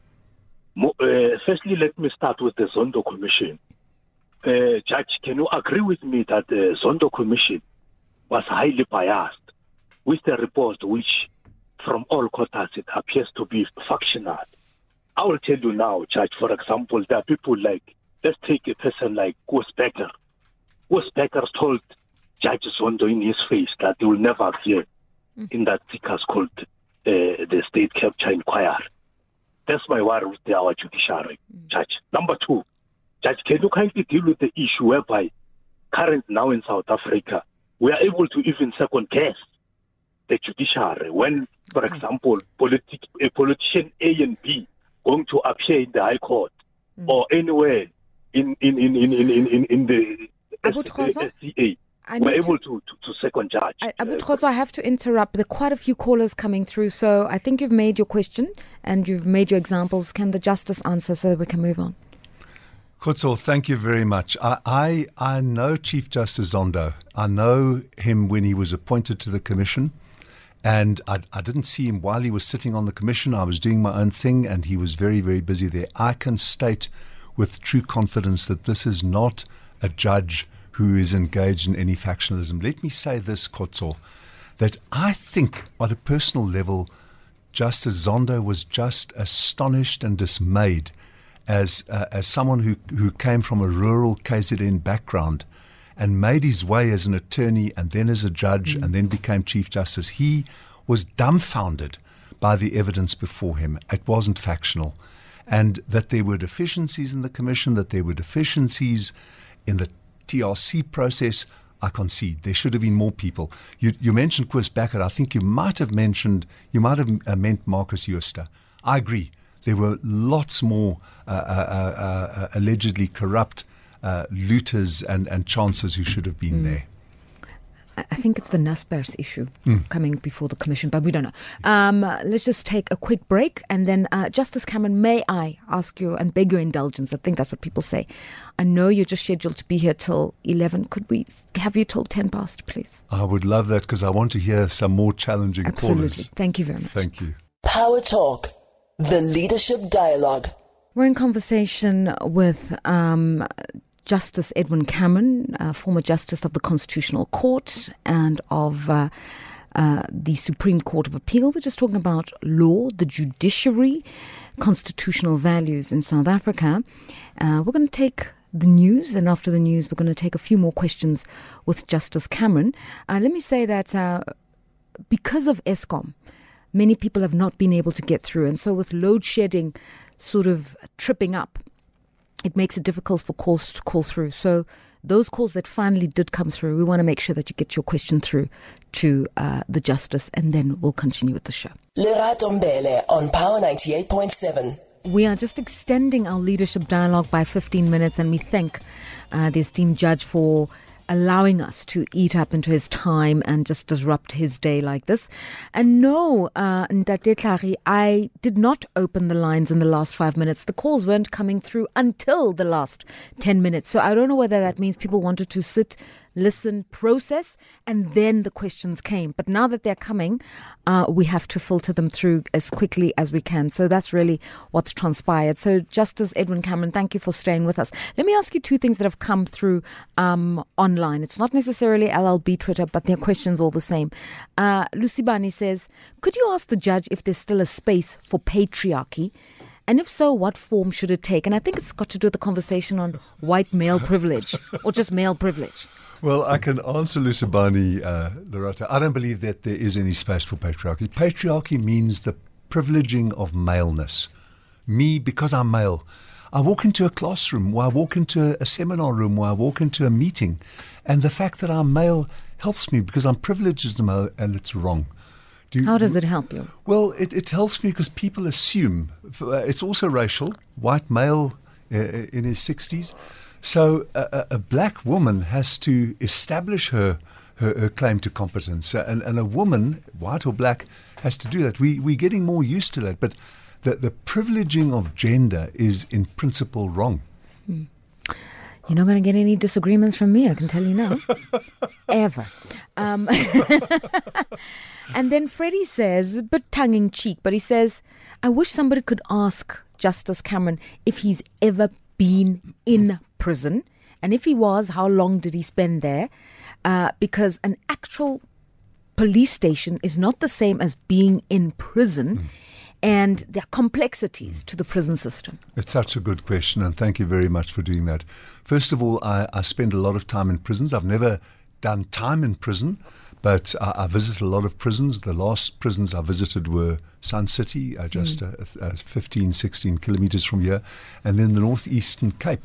Speaker 6: Firstly, let me start with the Zondo Commission. Judge, can you agree with me that the Zondo Commission was highly biased with the report which, from all quarters, it appears to be factional? I will tell you now, Judge, for example, there are people like, let's take a person like Koos Becker. Koos Becker told Judge Zondo in his face that he will never appear in that case called the State Capture Inquiry. That's my worry with our judiciary, Judge. Number two, Judge, can you kindly deal with the issue whereby current now in South Africa, we are able to even second guess the judiciary when, for example, a politician A and B going to appear in the High Court or anywhere in the SCA. We're able to second judge.
Speaker 2: Abu Khotso, I have to interrupt. There are quite a few callers coming through, so I think you've made your question and you've made your examples. Can the Justice answer so that we can move on?
Speaker 3: Khotso, thank you very much. I know Chief Justice Zondo. I know him when he was appointed to the Commission, and I didn't see him while he was sitting on the Commission. I was doing my own thing, and he was very, very busy there. I can state with true confidence that this is not a judge who is engaged in any factionalism. Let me say this, Khotso, that I think on a personal level, Justice Zondo was just astonished and dismayed as someone who came from a rural KZN background and made his way as an attorney and then as a judge and then became Chief Justice. He was dumbfounded by the evidence before him. It wasn't factional. And that there were deficiencies in the Commission, that there were deficiencies in the TRC process, I concede. There should have been more people. You mentioned Koos Becker. I think you might have meant Marcus Jooste. I agree. There were lots more allegedly corrupt looters and chancers who should have been there.
Speaker 2: I think it's the Naspers issue coming before the commission, but we don't know. Let's just take a quick break, and then Justice Cameron, may I ask you and beg your indulgence? I think that's what people say. I know you're just scheduled to be here till 11. Could we have you till 10 past, please?
Speaker 3: I would love that, because I want to hear some more challenging
Speaker 2: Absolutely.
Speaker 3: callers.
Speaker 2: Thank you very much.
Speaker 3: Thank you.
Speaker 1: Power Talk, the leadership dialogue.
Speaker 2: We're in conversation with Justice Edwin Cameron, former Justice of the Constitutional Court and of the Supreme Court of Appeal. We're just talking about law, the judiciary, constitutional values in South Africa. We're going to take the news, and after the news, we're going to take a few more questions with Justice Cameron. Let me say that because of Eskom, many people have not been able to get through. And so with load shedding sort of tripping up, it makes it difficult for calls to call through. So those calls that finally did come through, we want to make sure that you get your question through to the Justice, and then we'll continue with the show.
Speaker 1: Lerato Mbele on Power 98.7.
Speaker 2: We are just extending our leadership dialogue by 15 minutes, and we thank the esteemed judge for allowing us to eat up into his time and just disrupt his day like this. And no, Ntate Tlhagi, I did not open the lines in the last 5 minutes. The calls weren't coming through until the last 10 minutes. So I don't know whether that means people wanted to sit, listen, process, and then the questions came. But now that they're coming, we have to filter them through as quickly as we can. So that's really what's transpired. So Justice Edwin Cameron, thank you for staying with us. Let me ask you two things that have come through online. It's not necessarily LLB Twitter, but they're questions all the same. Lucy Bani says, could you ask the judge if there's still a space for patriarchy? And if so, what form should it take? And I think it's got to do with the conversation on white male privilege or just male privilege.
Speaker 3: Well, I can answer Lusabani, Lerato. I don't believe that there is any space for patriarchy. Patriarchy means the privileging of maleness. Me, because I'm male, I walk into a classroom, or I walk into a seminar room, or I walk into a meeting, and the fact that I'm male helps me because I'm privileged as a male, and it's wrong.
Speaker 2: How does it help you?
Speaker 3: Well, it helps me because people assume, it's also racial, white male in his 60s. So a black woman has to establish her claim to competence, and a woman, white or black, has to do that. We're getting more used to that, but the privileging of gender is in principle wrong.
Speaker 2: You're not going to get any disagreements from me, I can tell you now. Ever. And then Freddie says, a bit tongue-in-cheek, but he says, I wish somebody could ask Justice Cameron if he's ever been in prison, and if he was, how long did he spend there? Because an actual police station is not the same as being in prison, and there are complexities to the prison system. It's
Speaker 3: such a good question, and thank you very much for doing that. First of all, I spend a lot of time in prisons. I've never done time in prison, but I visited a lot of prisons. The last prisons I visited were Sun City, just 15, 16 kilometers from here, and then the Northeastern Cape,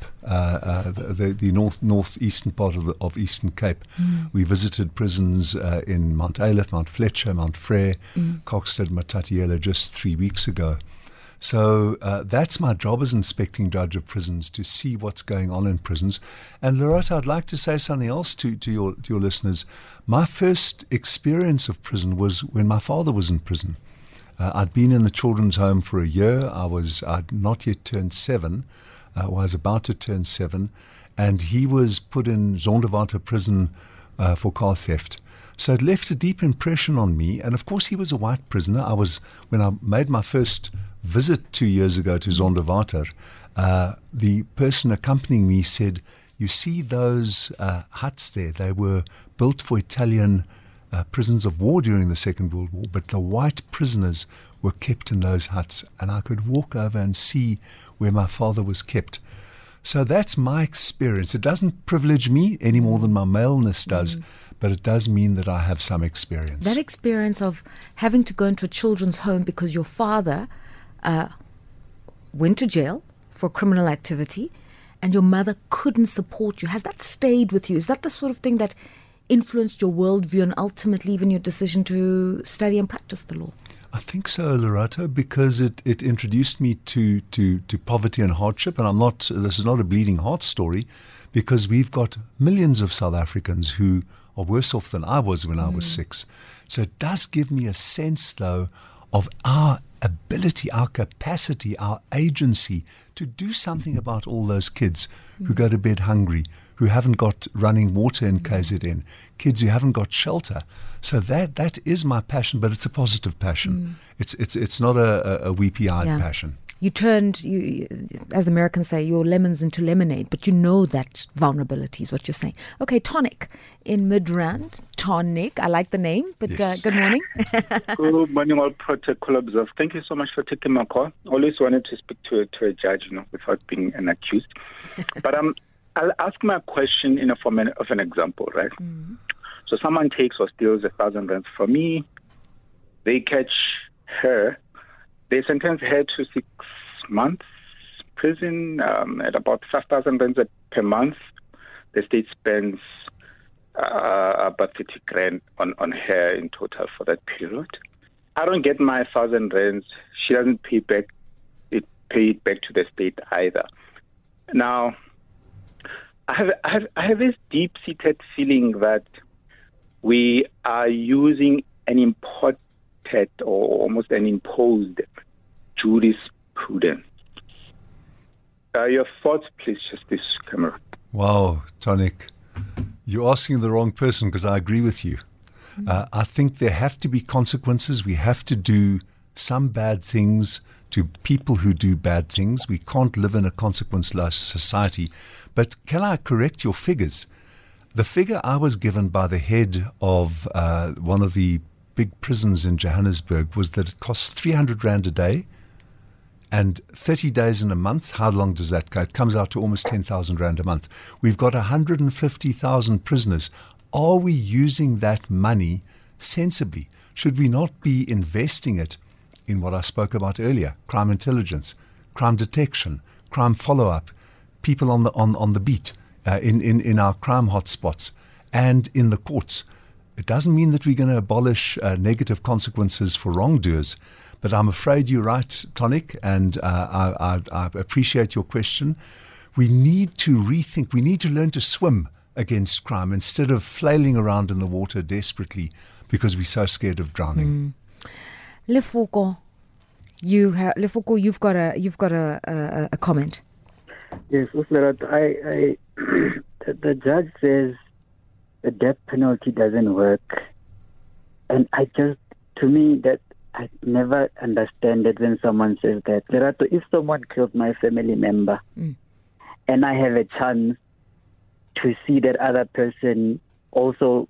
Speaker 3: the northeastern part of Eastern Cape. We visited prisons in Mount Aleph, Mount Fletcher, Mount Frere, Kokstad, Matatiele just 3 weeks ago. So that's my job as inspecting judge of prisons, to see what's going on in prisons. And Lerato, I'd like to say something else to your listeners. My first experience of prison was when my father was in prison. I'd been in the children's home for a year. I'd not yet turned 7. I was about to turn 7, and he was put in Zonderwater prison for car theft. So it left a deep impression on me. And of course, he was a white prisoner. When I made my first visit 2 years ago to Zonderwater, the person accompanying me said, "You see those huts there? They were built for Italian prisons of war during the Second World War, but the white prisoners were kept in those huts." And I could walk over and see where my father was kept. So that's my experience. It doesn't privilege me any more than my maleness does, but it does mean that I have some experience.
Speaker 2: That experience of having to go into a children's home because your father went to jail for criminal activity and your mother couldn't support you, has that stayed with you? Is that the sort of thing that influenced your worldview and ultimately even your decision to study and practice the law?
Speaker 3: I think so, Lerato, because it introduced me to poverty and hardship. And this is not a bleeding heart story, because we've got millions of South Africans who are worse off than I was when I was 6. So it does give me a sense, though, of our ability, our capacity, our agency to do something about all those kids who go to bed hungry, who haven't got running water in KZN, kids who haven't got shelter. So that is my passion, but it's a positive passion. It's not a weepy-eyed passion.
Speaker 2: You turned, as the Americans say, your lemons into lemonade, but you know that vulnerability is what you're saying. Okay, Tonic in Midrand. Tonic, I like the name, but
Speaker 3: Yes.
Speaker 2: good morning.
Speaker 7: Good morning, all protocol observers. Thank you so much for taking my call. Always wanted to speak to a judge, without being an accused. But I'll ask my question in a form of an example, right? So someone takes or steals 1,000 rands from me. They catch her. They sentence her to 6 months prison at about 5,000 rands per month. The state spends about 30 grand on her in total for that period. I don't get my 1,000 rands. She doesn't pay it back to the state either. Now, I have this deep-seated feeling that we are using an imported or almost an imposed jurisprudence. Your thoughts, please, Justice Cameron.
Speaker 3: Wow, Tonic, you're asking the wrong person, because I agree with you. I think there have to be consequences. We have to do some bad things to people who do bad things. We can't live in a consequence-less society. But can I correct your figures? The figure I was given by the head of one of the big prisons in Johannesburg was that it costs 300 rand a day, and 30 days in a month. How long does that go? It comes out to almost 10,000 rand a month. We've got 150,000 prisoners. Are we using that money sensibly? Should we not be investing it in what I spoke about earlier? Crime intelligence, crime detection, crime follow-up, people on the beat, in our crime hotspots, and in the courts. It doesn't mean that we're going to abolish negative consequences for wrongdoers, but I'm afraid you're right, Tonic, and I appreciate your question. We need to rethink. We need to learn to swim against crime instead of flailing around in the water desperately because we're so scared of drowning.
Speaker 2: Lefoko, you've got a comment.
Speaker 8: Yes, Uslerat, the judge says the death penalty doesn't work, and to me, that I never understand it when someone says that. Lerato, if someone killed my family member, and I have a chance to see that other person also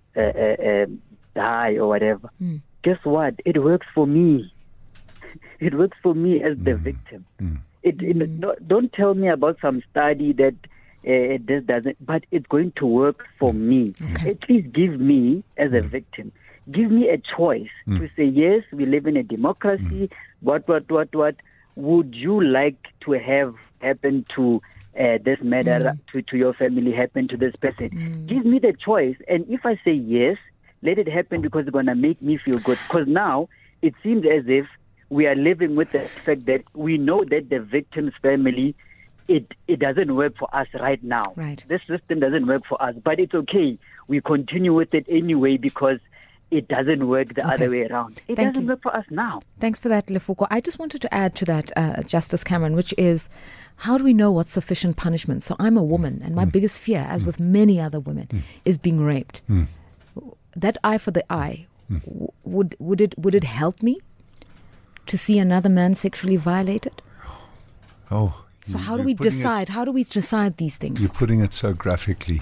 Speaker 8: die or whatever, guess what? It works for me. It works for me as the victim. Don't tell me about some study that this doesn't, but it's going to work for me.
Speaker 2: Okay.
Speaker 8: At least give me, as a victim, give me a choice to say, yes, we live in a democracy, what would you like to have happen to this matter, to your family, happen to this person? Give me the choice, and if I say yes, let it happen because it's going to make me feel good. Because now it seems as if we are living with the fact that we know that the victim's family, it doesn't work for us right now.
Speaker 2: Right.
Speaker 8: This system doesn't work for us, but it's okay. We continue with it anyway because it doesn't work the other way around. It doesn't work for us now.
Speaker 2: Thanks for that, Lefoko. I just wanted to add to that, Justice Cameron, which is, how do we know what's sufficient punishment? So I'm a woman, and my biggest fear, as with many other women, is being raped. That eye for the eye, would it help me to see another man sexually violated?
Speaker 3: Oh.
Speaker 2: So how do we decide? How do we decide these things?
Speaker 3: You're putting it so graphically.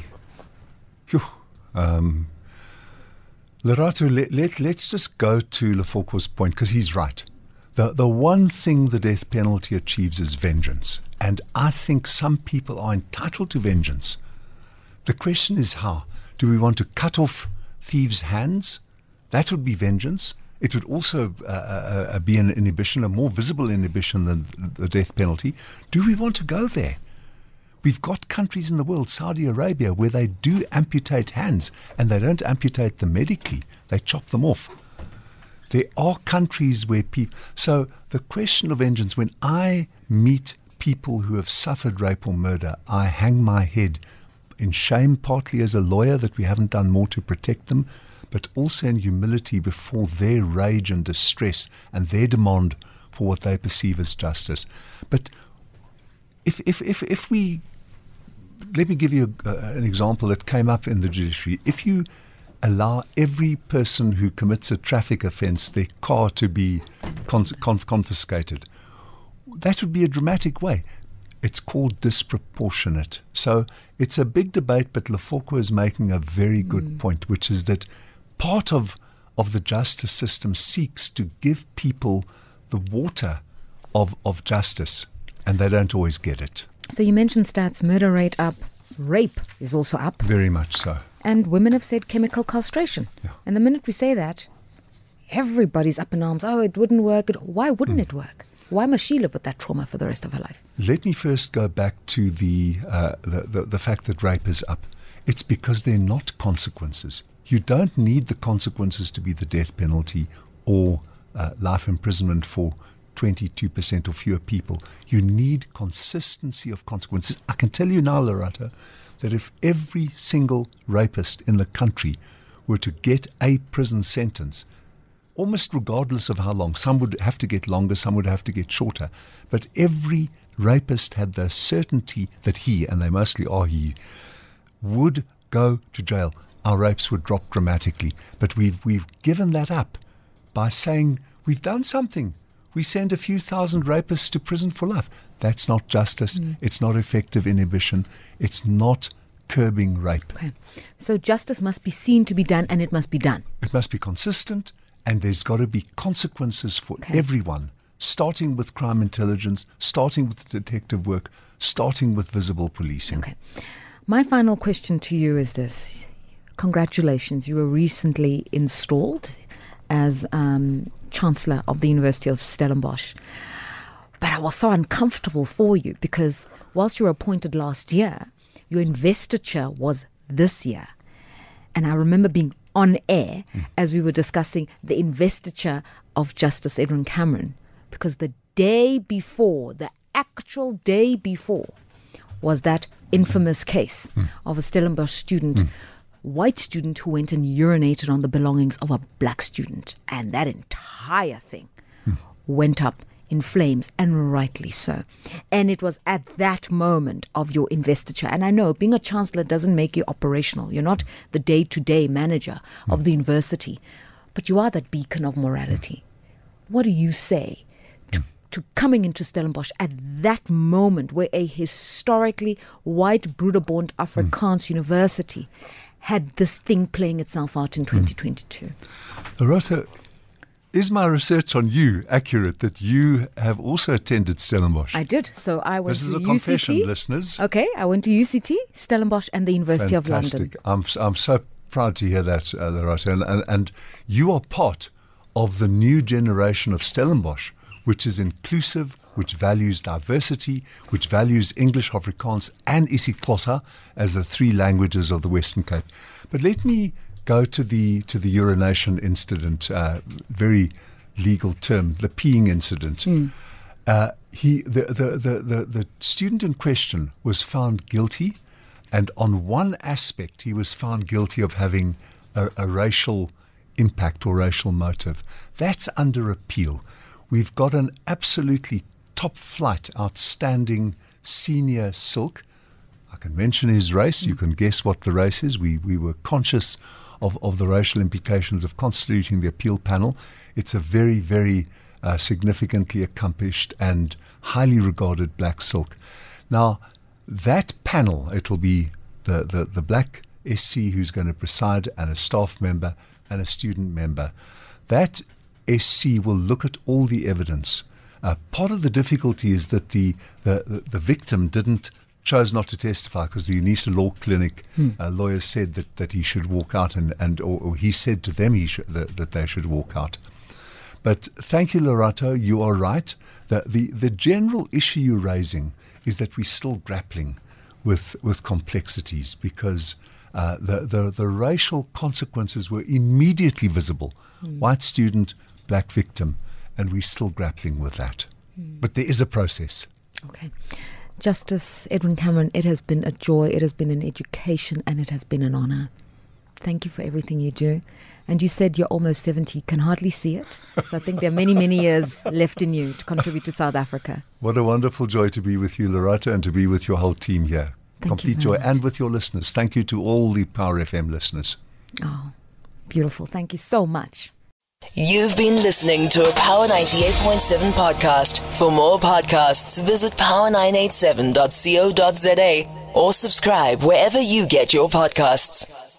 Speaker 3: Lerato, let's just go to Lefoko's point, because he's right. The one thing the death penalty achieves is vengeance. And I think some people are entitled to vengeance. The question is how. Do we want to cut off thieves' hands? That would be vengeance. It would also be an inhibition, a more visible inhibition than the death penalty. Do we want to go there? We've got countries in the world, Saudi Arabia, where they do amputate hands, and they don't amputate them medically. They chop them off. There are countries where people... So the question of vengeance, when I meet people who have suffered rape or murder, I hang my head in shame, partly as a lawyer that we haven't done more to protect them, but also in humility before their rage and distress and their demand for what they perceive as justice. But if we... Let me give you an example that came up in the judiciary. If you allow every person who commits a traffic offence, their car to be confiscated, that would be a dramatic way. It's called disproportionate. So it's a big debate, but Lefoko is making a very good point, which is that part of the justice system seeks to give people the water of justice, and they don't always get it.
Speaker 2: So you mentioned stats, murder rate up, rape is also up.
Speaker 3: Very much so.
Speaker 2: And women have said chemical castration.
Speaker 3: Yeah.
Speaker 2: And the minute we say that, everybody's up in arms. Oh, it wouldn't work. Why wouldn't it work? Why must she live with that trauma for the rest of her life?
Speaker 3: Let me first go back to the fact that rape is up. It's because they're not consequences. You don't need the consequences to be the death penalty or life imprisonment for 22% or fewer people. You need consistency of consequences. I can tell you now, Loretta, that if every single rapist in the country were to get a prison sentence, almost regardless of how long, some would have to get longer, some would have to get shorter, but every rapist had the certainty that he, and they mostly are he, would go to jail, our rapes would drop dramatically. But we've given that up by saying we've done something. We send a few thousand rapists to prison for life. That's not justice. It's not effective inhibition. It's not curbing rape.
Speaker 2: Okay. So justice must be seen to be done, and it must be done.
Speaker 3: It must be consistent, and there's got to be consequences for everyone, starting with crime intelligence, starting with detective work, starting with visible policing.
Speaker 2: Okay. My final question to you is this. Congratulations. You were recently installed as Chancellor of the University of Stellenbosch. But I was so uncomfortable for you because whilst you were appointed last year, your investiture was this year. And I remember being on air as we were discussing the investiture of Justice Edwin Cameron, because the day before, the actual day before, was that infamous case of a Stellenbosch student, white student, who went and urinated on the belongings of a black student. And that entire thing went up in flames, and rightly so. And it was at that moment of your investiture. And I know being a chancellor doesn't make you operational. You're not the day-to-day manager of the university, but you are that beacon of morality. What do you say to coming into Stellenbosch at that moment where a historically white Broederbond Afrikaans university had this thing playing itself out in 2022?
Speaker 3: Loretta, is my research on you accurate that you have also attended Stellenbosch?
Speaker 2: I did. So I went to UCT.
Speaker 3: This is a confession, listeners.
Speaker 2: Okay, I went to UCT, Stellenbosch, and the University of London.
Speaker 3: I'm so proud to hear that, Loretta. And you are part of the new generation of Stellenbosch, which is inclusive, which values diversity, which values English, Afrikaans, and isiXhosa as the three languages of the Western Cape. But let me go to the urination incident, very legal term, the peeing incident. The student in question was found guilty, and on one aspect he was found guilty of having a racial impact or racial motive. That's under appeal. We've got an absolutely top-flight, outstanding senior silk. I can mention his race. You can guess what the race is. We were conscious of the racial implications of constituting the appeal panel. It's a very, very significantly accomplished and highly regarded black silk. Now, that panel, it'll be the black SC who's going to preside, and a staff member and a student member. That SC will look at all the evidence. Part of the difficulty is that the victim chose not to testify because the UNISA Law Clinic lawyers said that he should walk out, or he said to them that they should walk out. But thank you, Loretta. You are right. The general issue you're raising is that we're still grappling with complexities because the racial consequences were immediately visible. White student, black victim, and we're still grappling with that. But there is a process.
Speaker 2: Okay. Justice Edwin Cameron, it has been a joy, it has been an education, and it has been an honor. Thank you for everything you do. And you said you're almost 70. Can hardly see it. So I think there are many, many years left in you to contribute to South Africa.
Speaker 3: What a wonderful joy to be with you, Lerato, and to be with your whole team here. Complete joy. And with your listeners. Thank you to all the Power FM listeners.
Speaker 2: Oh, beautiful. Thank you so much.
Speaker 1: You've been listening to a Power 98.7 podcast. For more podcasts, visit power987.co.za or subscribe wherever you get your podcasts.